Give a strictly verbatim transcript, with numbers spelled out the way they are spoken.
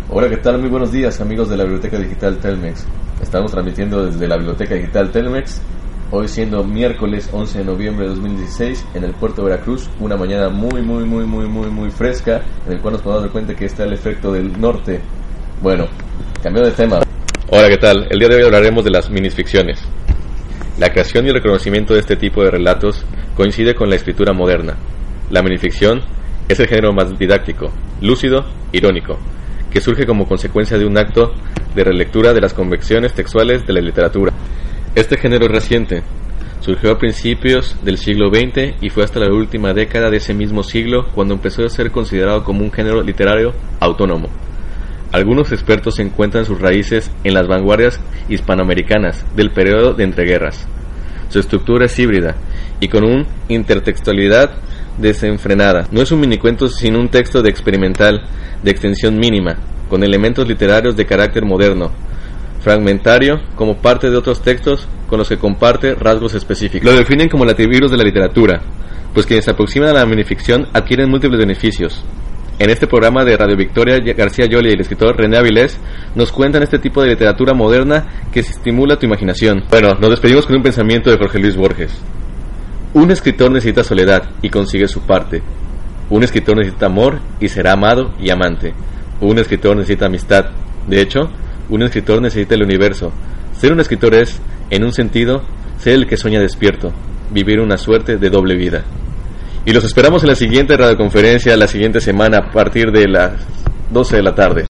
Hola, ¿qué tal? Muy buenos días, amigos de la Biblioteca Digital Telmex. Estamos transmitiendo desde la Biblioteca Digital Telmex, hoy siendo miércoles once de noviembre de dos mil dieciséis, en el puerto de Veracruz, una mañana muy, muy, muy, muy, muy, muy fresca, en el cual nos podemos dar cuenta que está el efecto del norte. Bueno, cambiando de tema. Hola, ¿qué tal? El día de hoy hablaremos de las minificciones. La creación y el reconocimiento de este tipo de relatos coincide con la escritura moderna. La minificción es el género más didáctico, lúcido, irónico, que surge como consecuencia de un acto de relectura de las convenciones textuales de la literatura. Este género es reciente, surgió a principios del siglo veinte y fue hasta la última década de ese mismo siglo cuando empezó a ser considerado como un género literario autónomo. Algunos expertos encuentran sus raíces en las vanguardias hispanoamericanas del periodo de entreguerras. Su estructura es híbrida y con una intertextualidad desenfrenada. No es un minicuento sino un texto de experimental de extensión mínima, con elementos literarios de carácter moderno, fragmentario como parte de otros textos con los que comparte rasgos específicos. Lo definen como el antivirus de la literatura, pues quienes se aproximan a la minificción adquieren múltiples beneficios. En este programa de Radio Victoria, García Yoli y el escritor René Avilés nos cuentan este tipo de literatura moderna que estimula tu imaginación. Bueno, nos despedimos con un pensamiento de Jorge Luis Borges. Un escritor necesita soledad y consigue su parte. Un escritor necesita amor y será amado y amante. Un escritor necesita amistad. De hecho, un escritor necesita el universo. Ser un escritor es, en un sentido, ser el que sueña despierto, vivir una suerte de doble vida. Y los esperamos en la siguiente radioconferencia la siguiente semana a partir de las doce de la tarde.